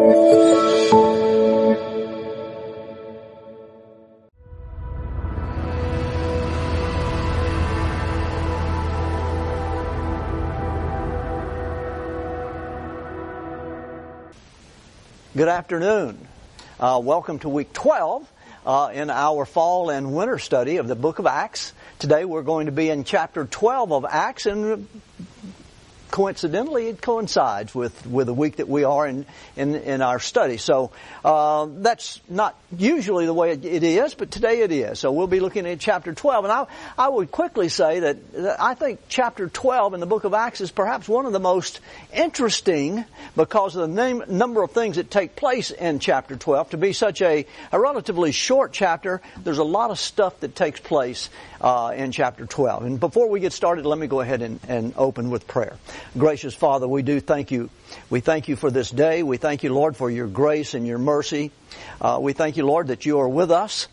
Good afternoon. Welcome to week 12 in our fall and winter study of the book of Acts. Today we're going to be in chapter 12 of Acts, and coincidentally it coincides with the week that we are in our study. So that's not usually the way it is, but today it is. So we'll be looking at chapter 12. And I would quickly say that I think chapter 12 in the book of Acts is perhaps one of the most interesting because of the number of things that take place in chapter 12. To be such a relatively short chapter, there's a lot of stuff that takes place in chapter 12. And before we get started, let me go ahead and open with prayer. Gracious Father, we do thank you. We thank you for this day. We thank you, Lord, for your grace and your mercy. We thank you, Lord, that you are with us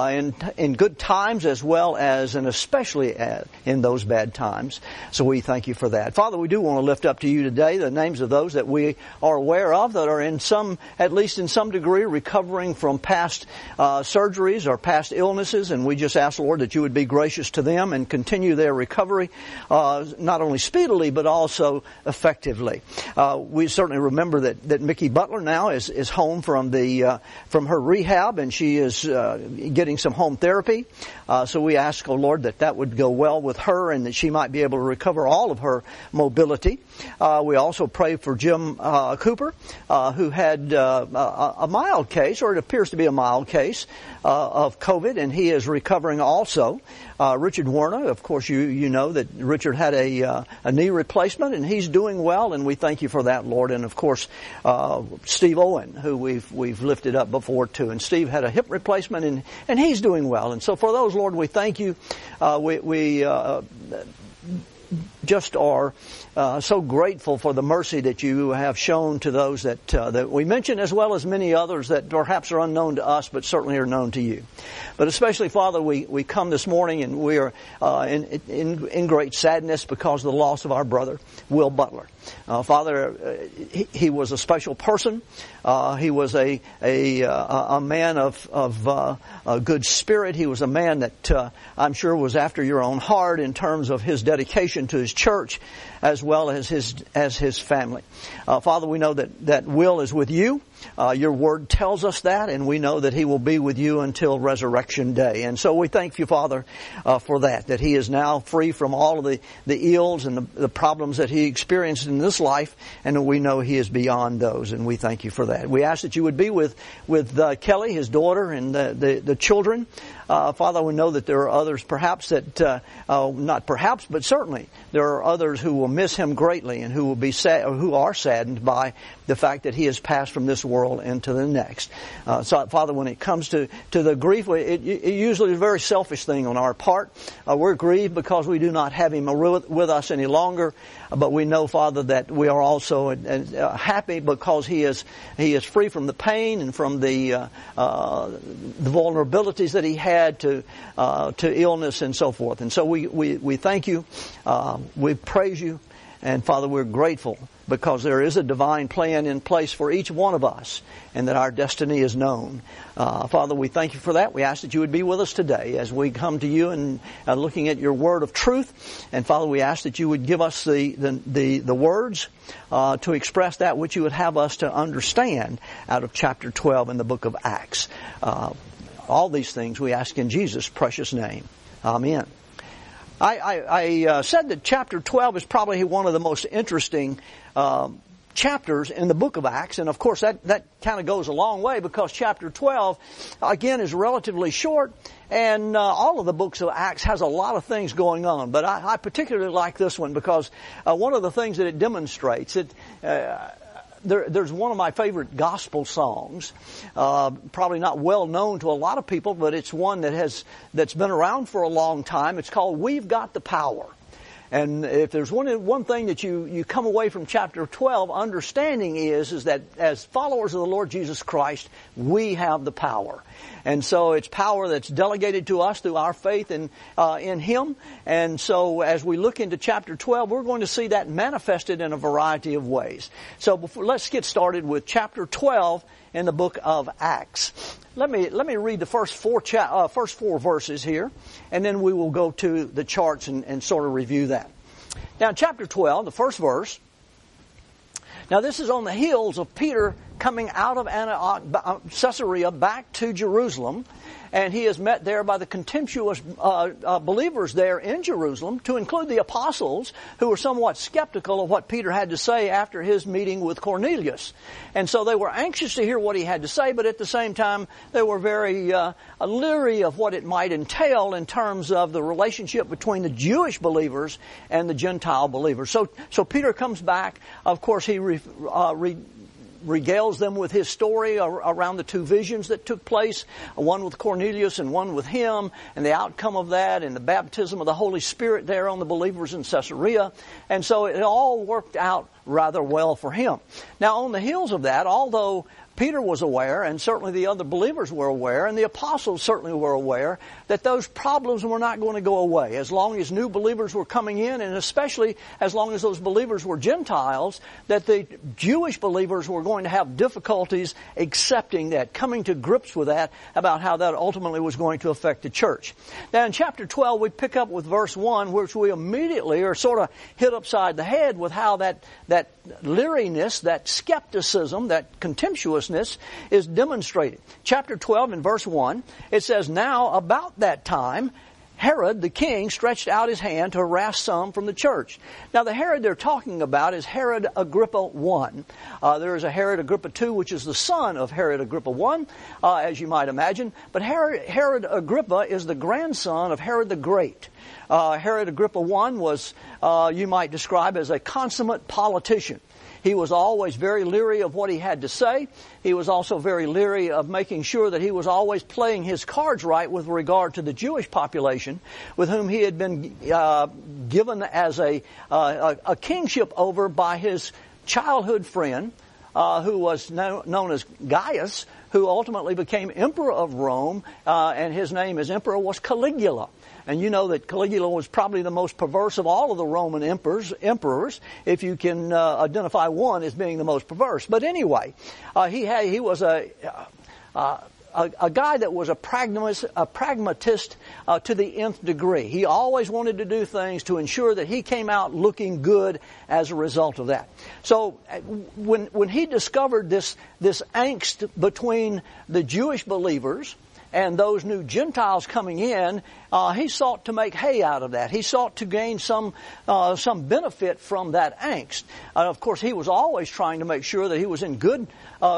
in good times as well as and especially in those bad times. So we thank you for that. Father, we do want to lift up to you today the names of those that we are aware of that are at least in some degree, recovering from past surgeries or past illnesses. And we just ask, Lord, that you would be gracious to them and continue their recovery, not only speedily but also effectively. We certainly remember that Mickey Butler now is home from her rehab, and she is getting some home therapy. So we ask, oh Lord, that would go well with her and that she might be able to recover all of her mobility. We also pray for Jim Cooper, who had a mild case, or it appears to be a mild case, of COVID, and he is recovering also. Richard Werner, of course, you know that Richard had a knee replacement, and he's doing well, and we thank you for that, Lord. And of course, Steve Owen, who we've lifted up before too, and Steve had a hip replacement, and he's doing well. And so for those, Lord, we thank you. We just are so grateful for the mercy that you have shown to those that we mention, as well as many others that perhaps are unknown to us, but certainly are known to you. But especially, Father, we come this morning and we are in great sadness because of the loss of our brother, Will Butler. Father, he was a special person. He was a man of good spirit. He was a man that I'm sure was after your own heart in terms of his dedication to his church as well as his family. Father, we know that Will is with you. Your word tells us that, and we know that he will be with you until resurrection day. And so we thank you, Father, for that he is now free from all of the ills and the problems that he experienced in this life, and we know he is beyond those, and we thank you for that. We ask that you would be with Kelly, his daughter, and the children. Father, we know that there are others perhaps that, not perhaps, but certainly there are others who will miss him greatly and who will be sad, or who are saddened by the fact that he has passed from this world into the next. So, Father, when it comes to the grief, it usually is a very selfish thing on our part. We're grieved because we do not have him with us any longer. But we know, Father, that we are also happy because he is free from the pain and from the vulnerabilities that he had to illness and so forth. And so we thank you. We praise you. And Father, we're grateful because there is a divine plan in place for each one of us and that our destiny is known. Father, we thank you for that. We ask that you would be with us today as we come to you and looking at your word of truth. And Father, we ask that you would give us the words to express that which you would have us to understand out of chapter 12 in the book of Acts. All these things we ask in Jesus' precious name. Amen. I said that chapter 12 is probably one of the most interesting chapters in the book of Acts, and of course that kind of goes a long way because chapter 12 again is relatively short, and all of the books of Acts has a lot of things going on, but I particularly like this one because one of the things that it demonstrates, there's one of my favorite gospel songs, probably not well known to a lot of people, but it's one that's been around for a long time. It's called "We've Got the Power." And if there's one thing that you come away from chapter 12 understanding is that as followers of the Lord Jesus Christ, we have the power. And so it's power that's delegated to us through our faith in Him. And so as we look into chapter 12, we're going to see that manifested in a variety of ways. So let's get started with chapter 12 in the book of Acts. Let me read the first four verses here, and then we will go to the charts and sort of review that. Now, chapter 12, the first verse. Now, this is on the heels of Peter coming out of Antioch, Caesarea back to Jerusalem, and he is met there by the contemptuous believers there in Jerusalem, to include the apostles, who were somewhat skeptical of what Peter had to say after his meeting with Cornelius. And so they were anxious to hear what he had to say, but at the same time they were very leery of what it might entail in terms of the relationship between the Jewish believers and the Gentile believers. So Peter comes back. Of course, he regales them with his story around the two visions that took place, one with Cornelius and one with him, and the outcome of that, and the baptism of the Holy Spirit there on the believers in Caesarea. And so it all worked out rather well for him. Now, on the heels of that, although Peter was aware, and certainly the other believers were aware, and the apostles certainly were aware, that those problems were not going to go away. As long as new believers were coming in, and especially as long as those believers were Gentiles, that the Jewish believers were going to have difficulties accepting that, coming to grips with that, about how that ultimately was going to affect the church. Now, in chapter 12, we pick up with verse 1, which we immediately are sort of hit upside the head with how that leeriness, that skepticism, that contemptuousness is demonstrated. Chapter 12 in verse 1, it says, "Now about that time, Herod the king stretched out his hand to harass some from the church." Now the Herod they're talking about is Herod Agrippa I. There is a Herod Agrippa II, which is the son of Herod Agrippa I, as you might imagine. But Herod Agrippa is the grandson of Herod the Great. Herod Agrippa I was, you might describe as a consummate politician. He was always very leery of what he had to say. He was also very leery of making sure that he was always playing his cards right with regard to the Jewish population, with whom he had been given as a kingship over by his childhood friend, who was known as Gaius, who ultimately became emperor of Rome, and his name as emperor was Caligula. And you know that Caligula was probably the most perverse of all of the Roman emperors, if you can identify one as being the most perverse. But anyway, he was a guy that was a pragmatist to the nth degree. He always wanted to do things to ensure that he came out looking good as a result of that. So when he discovered this angst between the Jewish believers and those new Gentiles coming in, he sought to make hay out of that. He sought to gain some benefit from that angst. Of course, he was always trying to make sure that he was in good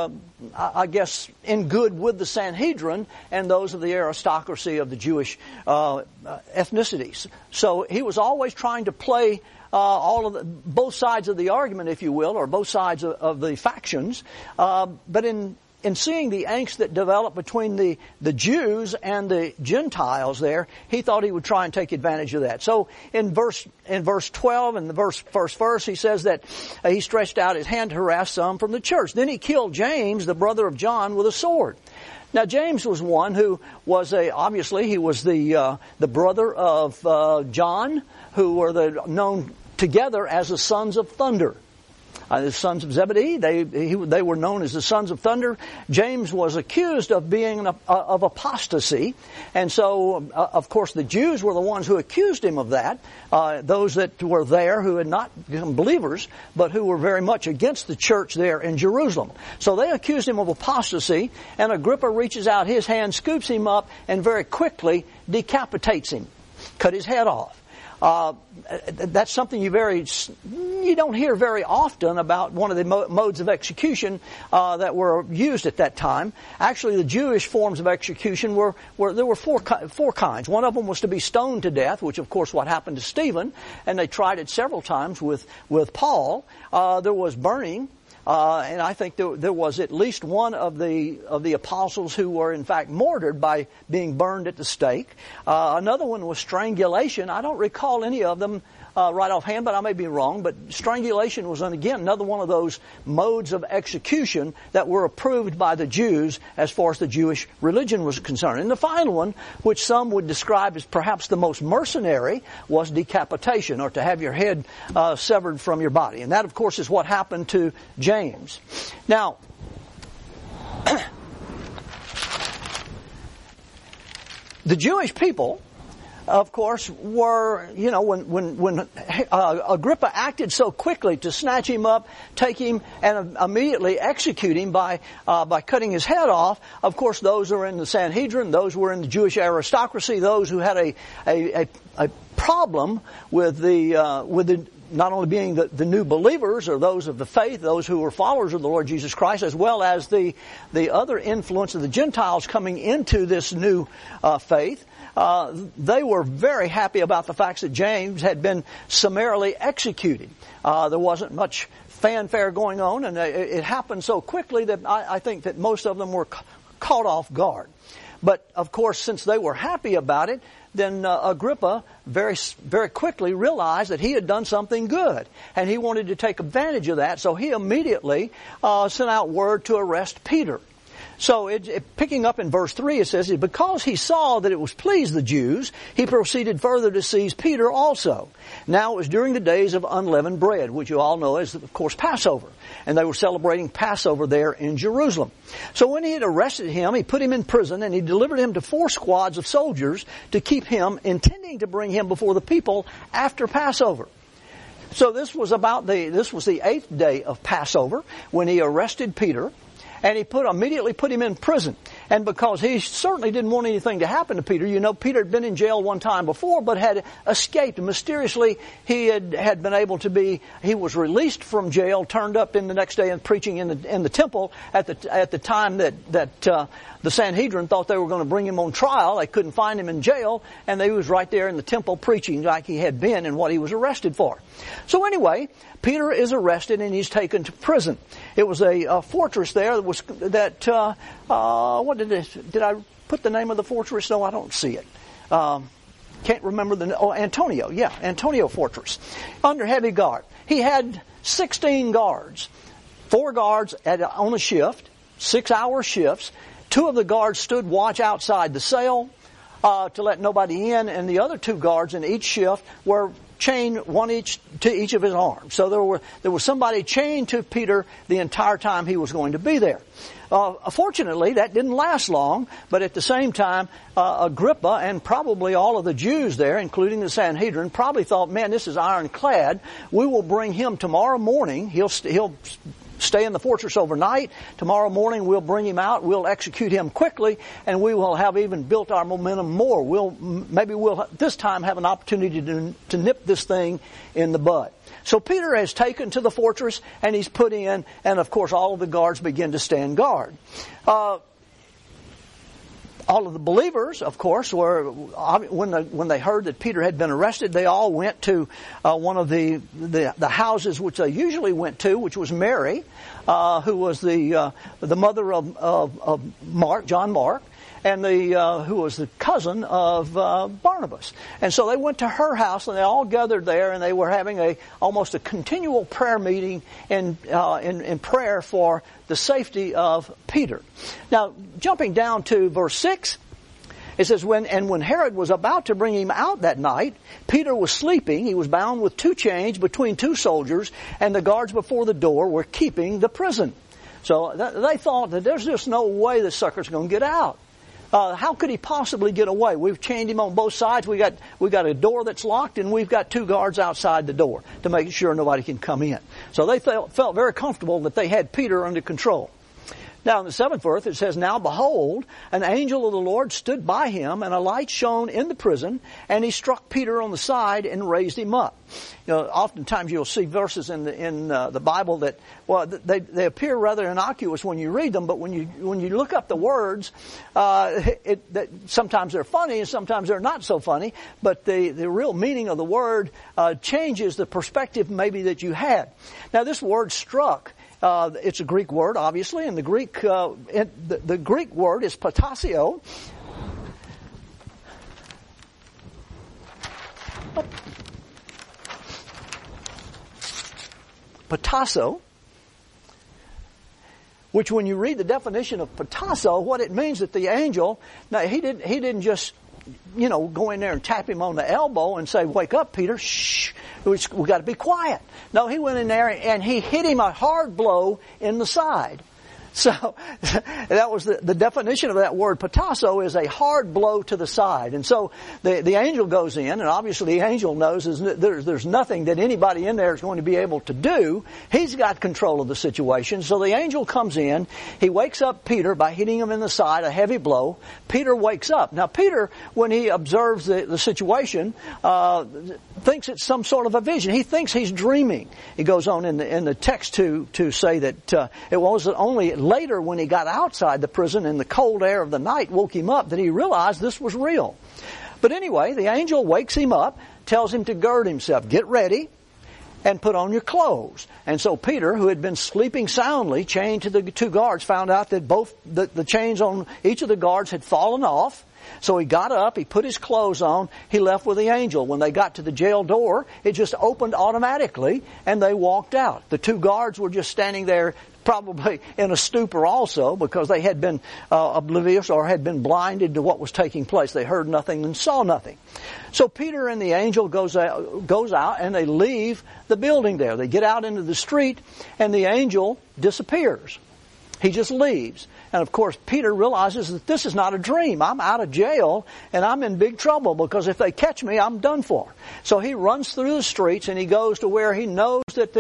with the Sanhedrin and those of the aristocracy of the Jewish ethnicities. So he was always trying to play both sides of the argument, if you will, or both sides of the factions. But in seeing the angst that developed between the Jews and the Gentiles there, he thought he would try and take advantage of that. So in verse 12, in the first verse, he says that he stretched out his hand to harass some from the church. Then he killed James, the brother of John, with a sword. Now James was one who was obviously he was the brother of John, who were known together as the sons of thunder. The sons of Zebedee, they were known as the sons of thunder. James was accused of being of apostasy, and so of course the Jews were the ones who accused him of that. Those that were there who had not become believers, but who were very much against the church there in Jerusalem. So they accused him of apostasy, and Agrippa reaches out his hand, scoops him up, and very quickly decapitates him, cut his head off. That's something you don't hear very often about one of the modes of execution that were used at that time. Actually, the Jewish forms of execution there were four kinds. One of them was to be stoned to death, which of course what happened to Stephen, and they tried it several times with Paul. There was burning. And I think there was at least one of the apostles who were in fact martyred by being burned at the stake. Another one was strangulation. I don't recall any of them right offhand, but I may be wrong. But strangulation was, again, another one of those modes of execution that were approved by the Jews as far as the Jewish religion was concerned. And the final one, which some would describe as perhaps the most mercenary, was decapitation, or to have your head severed from your body. And that, of course, is what happened to James. Now, the Jewish people, of course, were, when Agrippa acted so quickly to snatch him up, take him, and immediately execute him by cutting his head off, of course, those were in the Sanhedrin, those were in the Jewish aristocracy, those who had a problem with the not only being the new believers or those of the faith, those who were followers of the Lord Jesus Christ, as well as the other influence of the Gentiles coming into this new faith. They were very happy about the fact that James had been summarily executed. There wasn't much fanfare going on, and it happened so quickly that I think that most of them were caught off guard. But, of course, since they were happy about it, then Agrippa very, very quickly realized that he had done something good, and he wanted to take advantage of that, so he immediately sent out word to arrest Peter. So picking up in verse 3, it says, because he saw that it was pleased the Jews, he proceeded further to seize Peter also. Now it was during the days of unleavened bread, which you all know is, of course, Passover. And they were celebrating Passover there in Jerusalem. So when he had arrested him, he put him in prison, and he delivered him to 4 squads of soldiers to keep him, intending to bring him before the people after Passover. So this was the 8th day of Passover when he arrested Peter. And he immediately put him in prison. And because he certainly didn't want anything to happen to Peter, Peter had been in jail one time before, but had escaped. Mysteriously, he had been able to he was released from jail, turned up in the next day and preaching in the temple at the time that the Sanhedrin thought they were going to bring him on trial. They couldn't find him in jail, and he was right there in the temple preaching like he had been and what he was arrested for. So anyway, Peter is arrested and he's taken to prison. It was a fortress there did I put the name of the fortress? No, I don't see it. Can't remember Antonio. Yeah, Antonio Fortress. Under heavy guard. He had 16 guards. 4 guards on a shift, 6-hour shifts. 2 of the guards stood watch outside the cell to let nobody in, and the other 2 guards in each shift were chained one each to each of his arms. So there was somebody chained to Peter the entire time he was going to be there. Fortunately, that didn't last long, but at the same time, Agrippa and probably all of the Jews there, including the Sanhedrin, probably thought, man, this is ironclad. We will bring him tomorrow morning. He'll stay in the fortress overnight. Tomorrow morning we'll bring him out. We'll execute him quickly, and we will have even built our momentum more. Maybe we'll this time have an opportunity to nip this thing in the bud. So Peter has taken to the fortress, and he's put in, and of course all of the guards begin to stand guard. All of the believers, of course, when they heard that Peter had been arrested, they all went to one of the houses which they usually went to, which was Mary, who was the mother of Mark, John Mark, and who was the cousin of Barnabas. And so they went to her house, and they all gathered there, and they were having almost a continual prayer meeting in prayer for the safety of Peter. Now, jumping down to verse 6, it says, when Herod was about to bring him out that night, Peter was sleeping. He was bound with 2 chains between 2 soldiers, and the guards before the door were keeping the prison. So they thought that there's just no way this sucker's going to get out. How could he possibly get away? We've chained him on both sides. We got a door that's locked, and we've got 2 guards outside the door to make sure nobody can come in. So they felt very comfortable that they had Peter under control. Now in the 7th verse it says, now behold, an angel of the Lord stood by him, and a light shone in the prison, and he struck Peter on the side and raised him up. Oftentimes you'll see verses in the Bible that, well, they appear rather innocuous when you read them, but when you look up the words, sometimes they're funny and sometimes they're not so funny. But the real meaning of the word changes the perspective maybe that you had. Now this word struck. It's a Greek word, obviously, and the Greek word is patasio. potasso, which when you read the definition of potasso, what it means that the angel, now he didn't just, go in there and tap him on the elbow and say, "Wake up, Peter, shh, we got to be quiet." No, he went in there and he hit him a hard blow in the side. So that was the definition of that word potasso, is a hard blow to the side. And so the angel goes in, and obviously the angel knows there's nothing that anybody in there is going to be able to do. He's got control of the situation. So the angel comes in. He wakes up Peter by hitting him in the side, a heavy blow. Peter wakes up. Now Peter, when he observes the situation, thinks it's some sort of a vision. He thinks he's dreaming. He goes on in the text to say that it wasn't only later when he got outside the prison and the cold air of the night woke him up that he realized this was real. But anyway, the angel wakes him up, tells him to gird himself, get ready, and put on your clothes. And so Peter, who had been sleeping soundly, chained to the two guards, found out that both the chains on each of the guards had fallen off. So he got up, he put his clothes on, he left with the angel. When they got to the jail door, it just opened automatically, and they walked out. The two guards were just standing there, probably in a stupor also, because they had been oblivious or had been blinded to what was taking place. They heard nothing and saw nothing. So Peter and the angel goes out and they leave the building there. They get out into the street, and the angel disappears. He just leaves. And of course, Peter realizes that this is not a dream. I'm out of jail and I'm in big trouble, because if they catch me, I'm done for. So he runs through the streets and he goes to where he knows that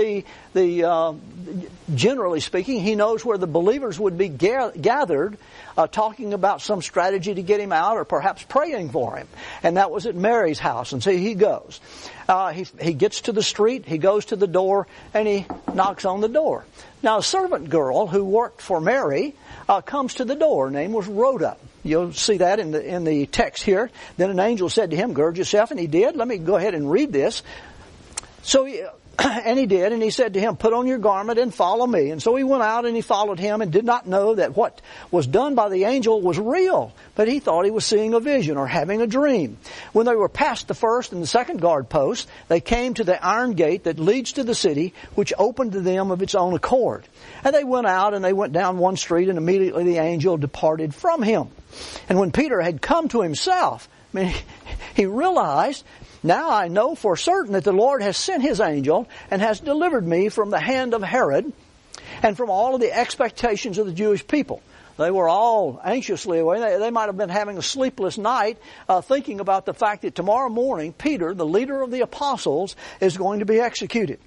generally speaking, he knows where the believers would be gathered, talking about some strategy to get him out, or perhaps praying for him. And that was at Mary's house. And so he goes. He gets to the street, he goes to the door, and he knocks on the door. Now, a servant girl who worked for Mary comes to the door. Her name was Rhoda. You'll see that in the text here. Then an angel said to him, "Gird yourself," and he did. Let me go ahead and read this. So and he did, and he said to him, "Put on your garment and follow me." And so he went out and he followed him, and did not know that what was done by the angel was real, but he thought he was seeing a vision or having a dream. When they were past the first and the second guard posts, they came to the iron gate that leads to the city, which opened to them of its own accord. And they went out and they went down one street, and immediately the angel departed from him. And when Peter had come to himself, he realized, "Now I know for certain that the Lord has sent His angel and has delivered me from the hand of Herod and from all of the expectations of the Jewish people." They were all anxiously away. They might have been having a sleepless night, thinking about the fact that tomorrow morning Peter, the leader of the apostles, is going to be executed.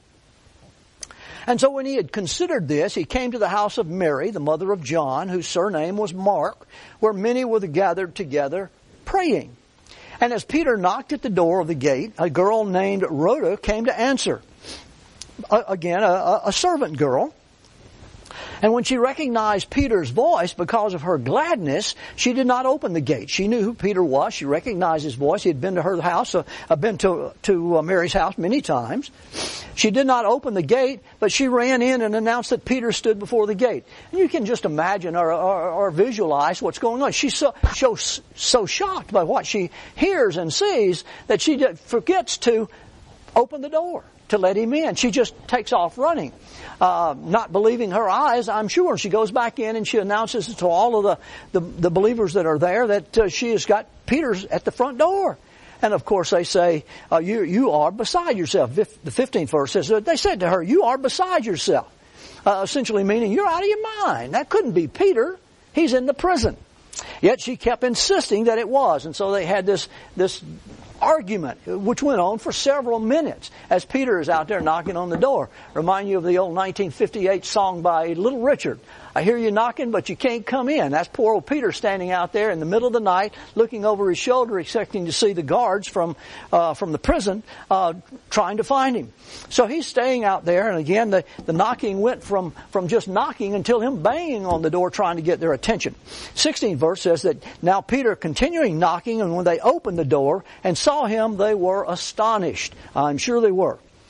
And so when he had considered this, he came to the house of Mary, the mother of John, whose surname was Mark, where many were gathered together praying. And as Peter knocked at the door of the gate, a girl named Rhoda came to answer. Again, a servant girl. And when she recognized Peter's voice, because of her gladness, she did not open the gate. She knew who Peter was. She recognized his voice. He had been to her house, been to Mary's house many times. She did not open the gate, but she ran in and announced that Peter stood before the gate. And you can just imagine or visualize what's going on. She's so shocked by what she hears and sees that she forgets to open the door to let him in. She just takes off running, not believing her eyes, I'm sure. She goes back in and she announces to all of the believers that are there that she has got Peter at the front door. And of course they say, you are beside yourself. The 15th verse says, they said to her, "You are beside yourself." Essentially meaning, you're out of your mind. That couldn't be Peter. He's in the prison. Yet she kept insisting that it was. And so they had this argument, which went on for several minutes as Peter is out there knocking on the door. Remind you of the old 1958 song by Little Richard. "I hear you knocking, but you can't come in." That's poor old Peter standing out there in the middle of the night, looking over his shoulder, expecting to see the guards from the prison, trying to find him. So he's staying out there, and again, the knocking went from just knocking until him banging on the door, trying to get their attention. 16th verse says that now Peter continuing knocking, and when they opened the door and saw him, they were astonished. I'm sure they were.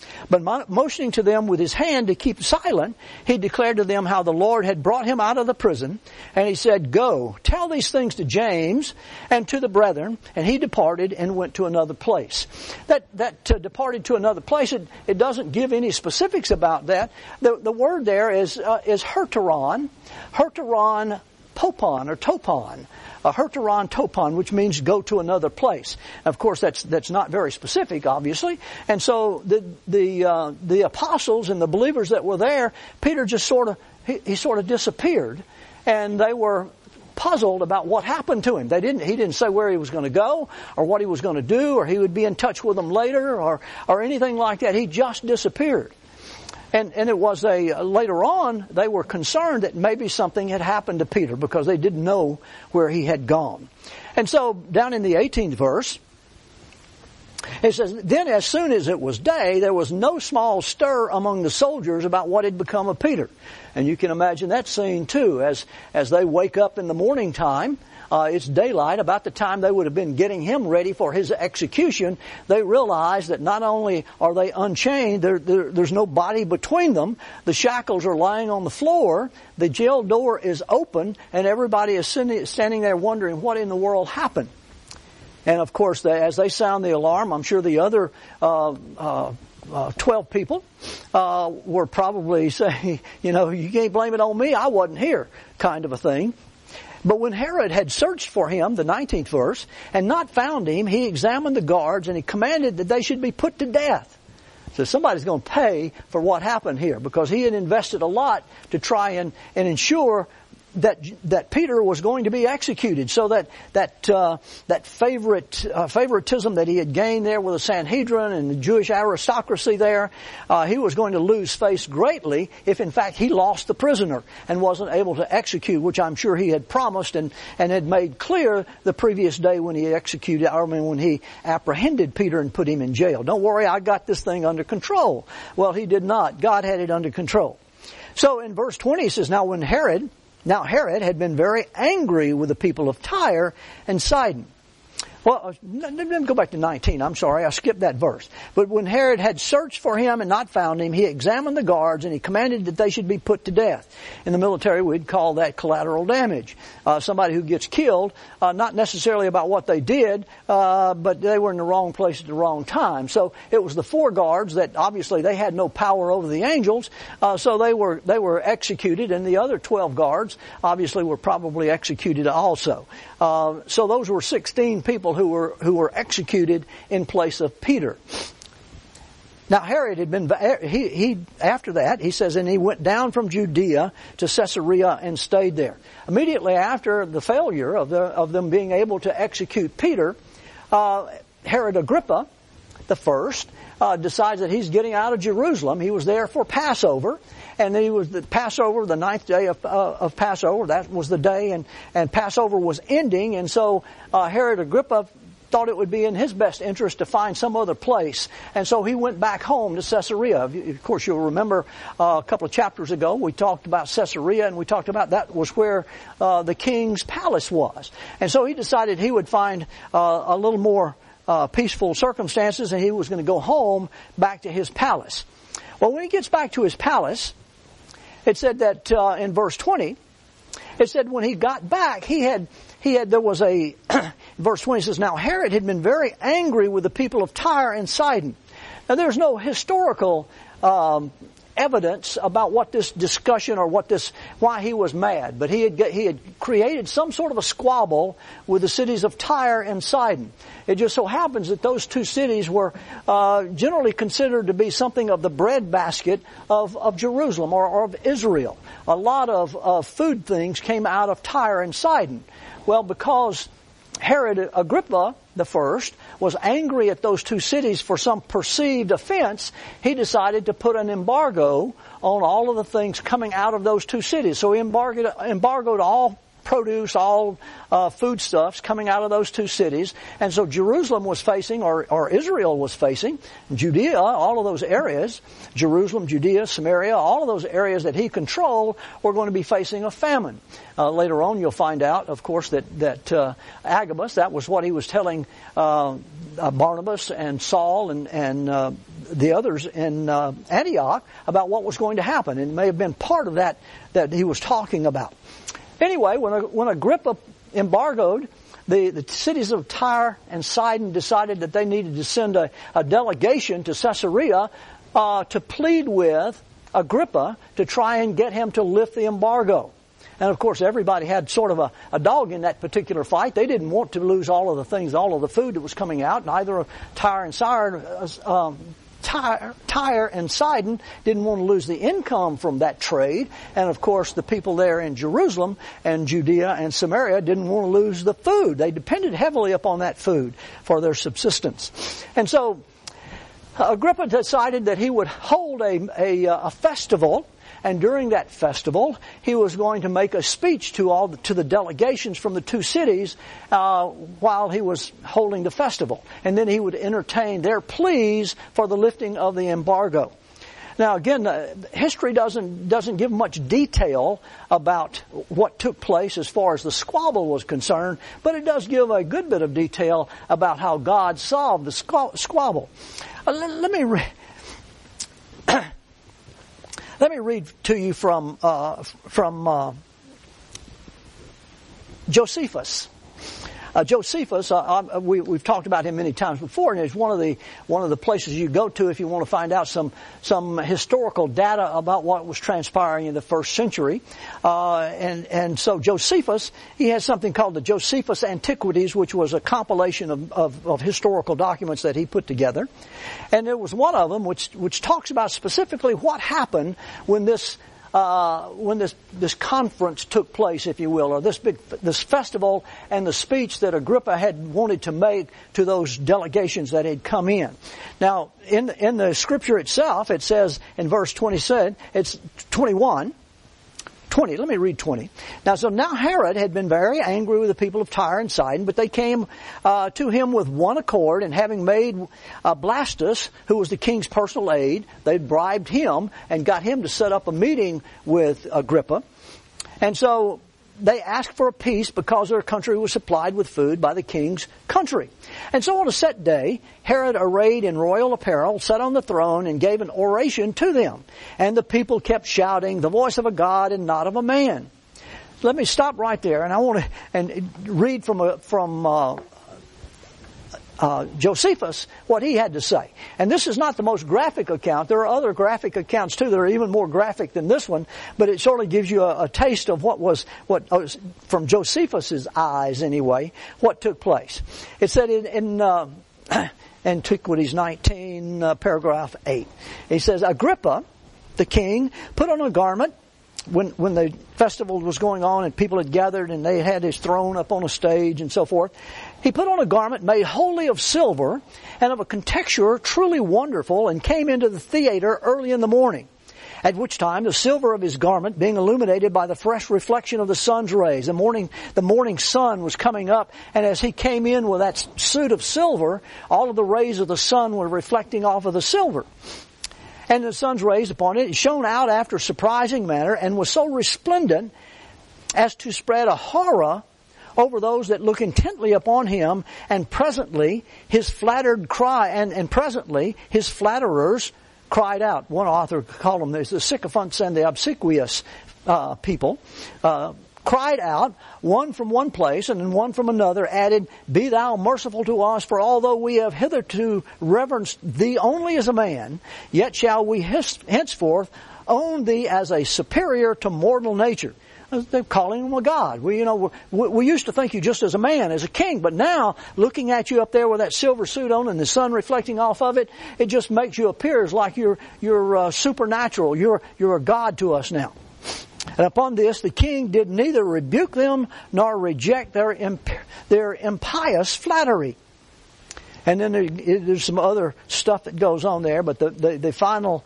But motioning to them with his hand to keep silent, he declared to them how the Lord had brought him out of the prison. And he said, "Go, tell these things to James and to the brethren." And he departed and went to another place. That departed to another place, it doesn't give any specifics about that. The word there is herteron popon or topon. Herteron topon, which means go to another place. Of course, that's not very specific, obviously. And so the apostles and the believers that were there, Peter just sort of disappeared, and they were puzzled about what happened to him. He didn't say where he was going to go or what he was going to do, or he would be in touch with them later or anything like that. He just disappeared. And it was later on, they were concerned that maybe something had happened to Peter because they didn't know where he had gone. And so down in the 18th verse, it says, "Then as soon as it was day, there was no small stir among the soldiers about what had become of Peter." And you can imagine that scene too, as they wake up in the morning time. It's daylight, about the time they would have been getting him ready for his execution. They realize that not only are they unchained, there's no body between them. The shackles are lying on the floor. The jail door is open, and everybody is standing there wondering what in the world happened. And of course, as they sound the alarm, I'm sure the other 12 people were probably saying, you can't blame it on me, I wasn't here, kind of a thing. But when Herod had searched for him, the 19th verse, and not found him, he examined the guards and he commanded that they should be put to death. So somebody's going to pay for what happened here, because he had invested a lot to try and ensure that Peter was going to be executed, so that favoritism that he had gained there with the Sanhedrin and the Jewish aristocracy there, he was going to lose face greatly if in fact he lost the prisoner and wasn't able to execute, which I'm sure he had promised and had made clear the previous day when he when he apprehended Peter and put him in jail. Don't worry, I got this thing under control. Well, he did not. God had it under control. So in verse 20 it says, Now Herod had been very angry with the people of Tyre and Sidon. Well, let me go back to 19. I'm sorry, I skipped that verse. But when Herod had searched for him and not found him, he examined the guards and he commanded that they should be put to death. In the military, we'd call that collateral damage. Somebody who gets killed, not necessarily about what they did, but they were in the wrong place at the wrong time. So it was the 4 guards that obviously they had no power over the angels, so they were executed, and the other 12 guards obviously were probably executed also. So those were 16 people who were executed in place of Peter. Now Herod had been, after that, he says, and he went down from Judea to Caesarea and stayed there. Immediately after the failure of them being able to execute Peter, Herod Agrippa the first decides that he's getting out of Jerusalem. He was there for Passover, and he was the Passover, the 9th day of Passover. That was the day, and Passover was ending, and so Herod Agrippa thought it would be in his best interest to find some other place. And so he went back home to Caesarea. Of course, you'll remember a couple of chapters ago we talked about Caesarea, and we talked about that was where the king's palace was. And so he decided he would find a little more peaceful circumstances, and he was going to go home back to his palace. Well, when he gets back to his palace, it said that in verse 20, it said when he got back, there was a, verse 20 says, Now Herod had been very angry with the people of Tyre and Sidon. Now there's no historical evidence about what this discussion or why he was mad, but he had created some sort of a squabble with the cities of Tyre and Sidon. It just so happens that those 2 cities were generally considered to be something of the breadbasket of Jerusalem or of Israel. A lot of food things came out of Tyre and Sidon. Well, because Herod Agrippa the first was angry at those 2 cities for some perceived offense, he decided to put an embargo on all of the things coming out of those 2 cities. So he embargoed all produce, all foodstuffs coming out of those 2 cities. And so Jerusalem was facing, or Israel was facing, Judea, all of those areas, Jerusalem, Judea, Samaria, all of those areas that he controlled were going to be facing a famine. Later on you'll find out, of course, that Agabus, that was what he was telling Barnabas and Saul and the others in Antioch about what was going to happen. And it may have been part of that he was talking about. Anyway, when Agrippa embargoed, the cities of Tyre and Sidon decided that they needed to send a delegation to Caesarea to plead with Agrippa to try and get him to lift the embargo. And of course, everybody had sort of a dog in that particular fight. They didn't want to lose all of the things, all of the food that was coming out. Neither Tyre and Sidon didn't want to lose the income from that trade. And of course, the people there in Jerusalem and Judea and Samaria didn't want to lose the food. They depended heavily upon that food for their subsistence. And so Agrippa decided that he would hold a festival. And during that festival, he was going to make a speech to the delegations from the two cities while he was holding the festival. And then he would entertain their pleas for the lifting of the embargo. Now again, history doesn't give much detail about what took place as far as the squabble was concerned, but it does give a good bit of detail about how God solved the squabble. Let me read to you from Josephus. Josephus, we've talked about him many times before, and it's one of the places you go to if you want to find out some historical data about what was transpiring in the first century. And so Josephus, he has something called the Josephus Antiquities, which was a compilation of historical documents that he put together. And there was one of them which talks about specifically what happened when this conference took place, if you will, or this festival and the speech that Agrippa had wanted to make to those delegations that had come in. Now, in the scripture itself, it says in verse 20, it's 21. 20, let me read 20. Now Herod had been very angry with the people of Tyre and Sidon, but they came to him with one accord, and having made Blastus, who was the king's personal aide, they bribed him and got him to set up a meeting with Agrippa. And so they asked for a peace because their country was supplied with food by the king's country. And so on a set day, Herod, arrayed in royal apparel, sat on the throne and gave an oration to them. And the people kept shouting, "The voice of a God and not of a man." Let me stop right there, and I want to read from Josephus what he had to say. And this is not the most graphic account. There are other graphic accounts too that are even more graphic than this one, but it sort of gives you a taste of what from Josephus's eyes anyway, what took place. It said in Antiquities 19, paragraph 8. He says, Agrippa, the king, put on a garment when the festival was going on and people had gathered and they had his throne up on a stage and so forth. He put on a garment made wholly of silver and of a contexture truly wonderful, and came into the theater early in the morning, at which time the silver of his garment, being illuminated by the fresh reflection of the sun's rays, the morning sun was coming up, and as he came in with that suit of silver, all of the rays of the sun were reflecting off of the silver. And the sun's rays upon it shone out after a surprising manner, and was so resplendent as to spread a horror over those that look intently upon him. And presently his flatterers cried out. One author called them the sycophants and the obsequious people. Cried out, one from one place and then one from another, added, "Be thou merciful to us, for although we have hitherto reverenced thee only as a man, yet shall we henceforth own thee as a superior to mortal nature." They're calling him a god. We used to think you just as a man, as a king, but now, looking at you up there with that silver suit on and the sun reflecting off of it, it just makes you appear as like you're supernatural. You're a god to us now. And upon this, the king did neither rebuke them nor reject their impious flattery. And then there's some other stuff that goes on there, but the final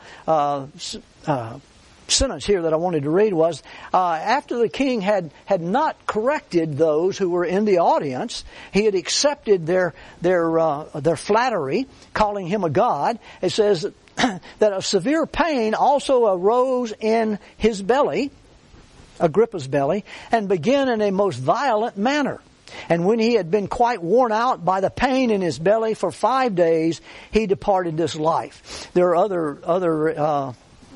sentence here that I wanted to read was, after the king had not corrected those who were in the audience, he had accepted their flattery, calling him a god. It says that a severe pain also arose in his belly, Agrippa's belly, and began in a most violent manner. And when he had been quite worn out by the pain in his belly for 5 days, he departed this life. There are other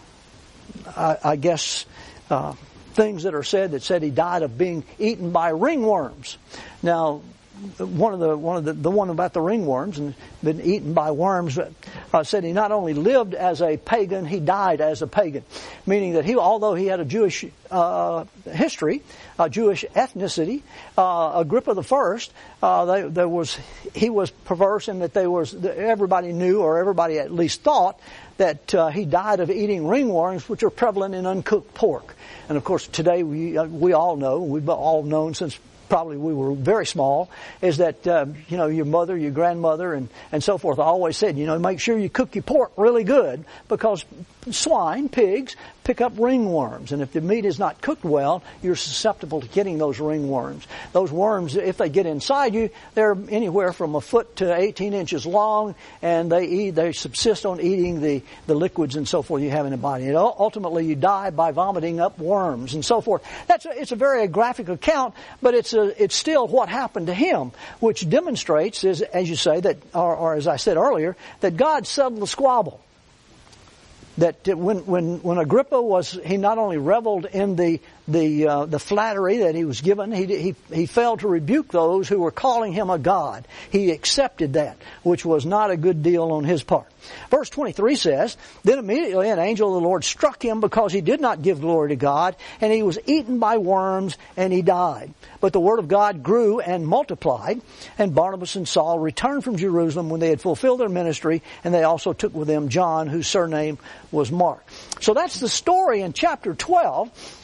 things that are said that said he died of being eaten by ringworms. Now, the one about the ringworms and been eaten by worms said he not only lived as a pagan, he died as a pagan, meaning that although he had a Jewish history, a Jewish ethnicity, Agrippa I, he was perverse in that everybody knew, or everybody at least thought, that he died of eating ringworms, which are prevalent in uncooked pork. And of course, today we all know, we've all known since probably we were very small, is that, your mother, your grandmother, and so forth always said, make sure you cook your pork really good, because swine, pigs, pick up ringworms. And if the meat is not cooked well, you're susceptible to getting those ringworms. Those worms, if they get inside you, they're anywhere from a foot to 18 inches long, and they subsist on eating the liquids and so forth you have in the body. And ultimately, you die by vomiting up worms and so forth. It's a very graphic account, but it's still what happened to him, which demonstrates, as you say, that, or as I said earlier, that God settled the squabble. That when Agrippa he not only reveled in the flattery that he was given, he failed to rebuke those who were calling him a god. He accepted that, which was not a good deal on his part. Verse 23 says, "Then immediately an angel of the Lord struck him because he did not give glory to God, and he was eaten by worms, and he died. But the word of God grew and multiplied, and Barnabas and Saul returned from Jerusalem when they had fulfilled their ministry, and they also took with them John, whose surname was Mark." So that's the story in chapter 12.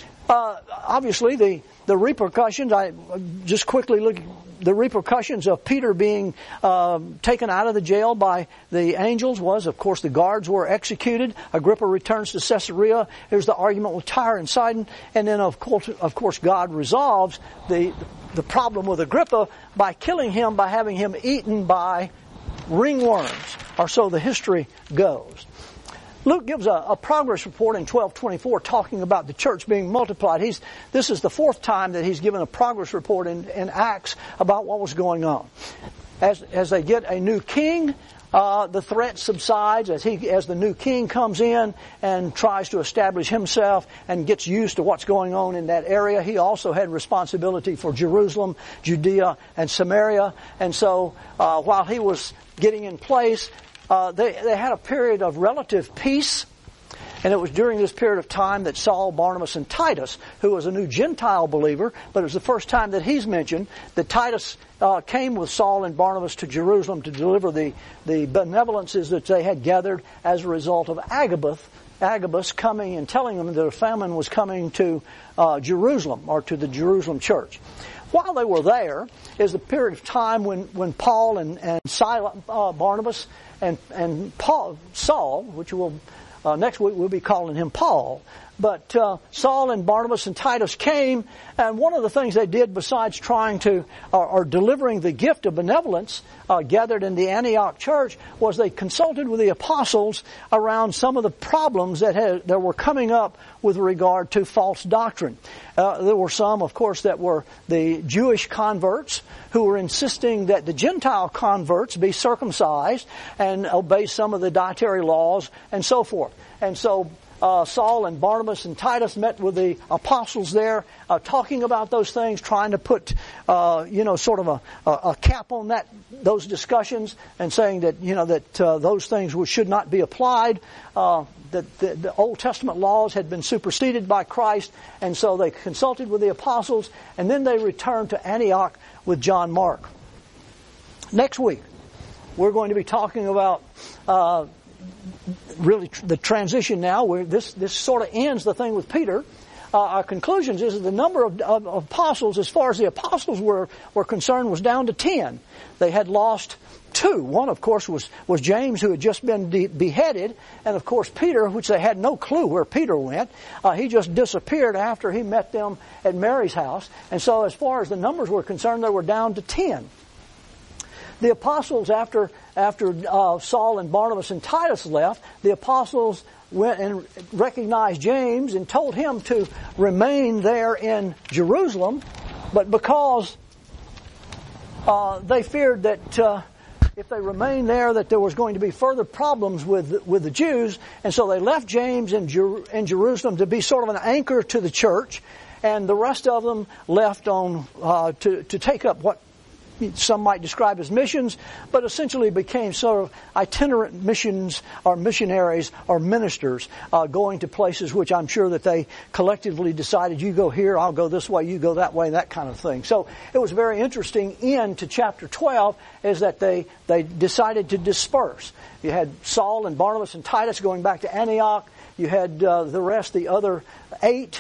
Obviously, the repercussions, I just quickly look at the repercussions of Peter being taken out of the jail by the angels was, of course, the guards were executed. Agrippa returns to Caesarea. There's the argument with Tyre and Sidon. And then, of course, God resolves the problem with Agrippa by killing him, by having him eaten by ringworms. Or so the history goes. Luke gives a progress report in 12:24 talking about the church being multiplied. This is the fourth time that he's given a progress report in Acts about what was going on. As they get a new king, the threat subsides as the new king comes in and tries to establish himself and gets used to what's going on in that area. He also had responsibility for Jerusalem, Judea, and Samaria. And so while he was getting in place, they had a period of relative peace, and it was during this period of time that Saul, Barnabas, and Titus, who was a new Gentile believer, but it was the first time that he's mentioned, that Titus came with Saul and Barnabas to Jerusalem to deliver the benevolences that they had gathered as a result of Agabus coming and telling them that a famine was coming to Jerusalem, or to the Jerusalem church. While they were there is the period of time when Paul and Barnabas and Saul, which next week we'll be calling him Paul, but Saul and Barnabas and Titus came, and one of the things they did besides trying to, or delivering the gift of benevolence gathered in the Antioch church, was they consulted with the apostles around some of the problems that were coming up with regard to false doctrine. There were some, of course, that were the Jewish converts who were insisting that the Gentile converts be circumcised and obey some of the dietary laws and so forth. And so Saul and Barnabas and Titus met with the apostles there, talking about those things, trying to put, sort of a cap on those discussions, and saying that, that those things should not be applied. That the Old Testament laws had been superseded by Christ, and so they consulted with the apostles, and then they returned to Antioch with John Mark. Next week, we're going to be talking about really the transition now, where this sort of ends the thing with Peter. Our conclusions is that the number of apostles, as far as the apostles were concerned, was down to 10. They had lost 2. One, of course, was James, who had just been beheaded, and of course Peter, which they had no clue where Peter went. He just disappeared after he met them at Mary's house. And so as far as the numbers were concerned, they were down to 10. The apostles, after Saul and Barnabas and Titus left, the apostles went and recognized James and told him to remain there in Jerusalem. But because they feared that if they remained there, that there was going to be further problems with the Jews, and so they left James in Jerusalem to be sort of an anchor to the church, and the rest of them left on to take up what some might describe as missions, but essentially became sort of itinerant missions or missionaries or ministers going to places which I'm sure that they collectively decided, you go here, I'll go this way, you go that way, that kind of thing. So it was very interesting into chapter 12 is that they decided to disperse. You had Saul and Barnabas and Titus going back to Antioch. You had the rest, the other eight,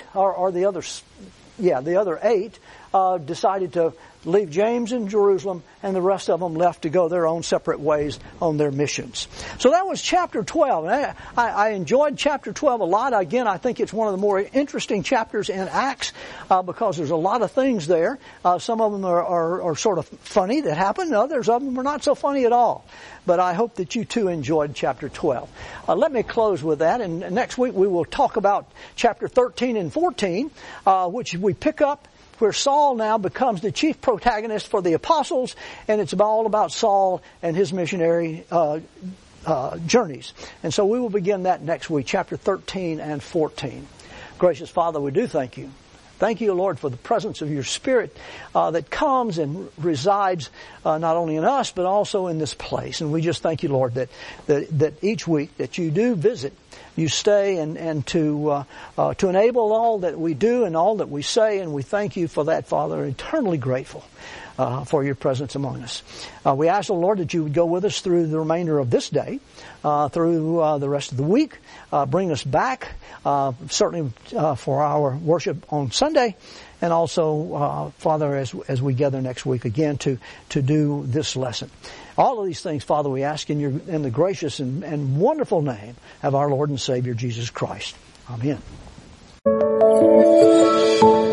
the other eight decided to leave James in Jerusalem, and the rest of them left to go their own separate ways on their missions. So that was chapter 12. And I enjoyed chapter 12 a lot. Again, I think it's one of the more interesting chapters in Acts because there's a lot of things there. Some of them are sort of funny that happened. Others of them are not so funny at all. But I hope that you too enjoyed chapter 12. Let me close with that. And next week we will talk about chapter 13 and 14, which we pick up where Saul now becomes the chief protagonist for the apostles, and it's all about Saul and his missionary journeys. And so we will begin that next week, chapter 13 and 14. Gracious Father, we do thank you. Thank you, Lord, for the presence of your Spirit that comes and resides not only in us, but also in this place. And we just thank you, Lord, that each week that you do visit, you stay and to enable all that we do and all that we say. And we thank you for that, Father, eternally grateful for your presence among us. We ask, Lord, that you would go with us through the remainder of this day, through the rest of the week. Bring us back, certainly for our worship on Sunday, and also, Father, as we gather next week again to do this lesson. All of these things, Father, we ask in the gracious and wonderful name of our Lord and Savior, Jesus Christ. Amen.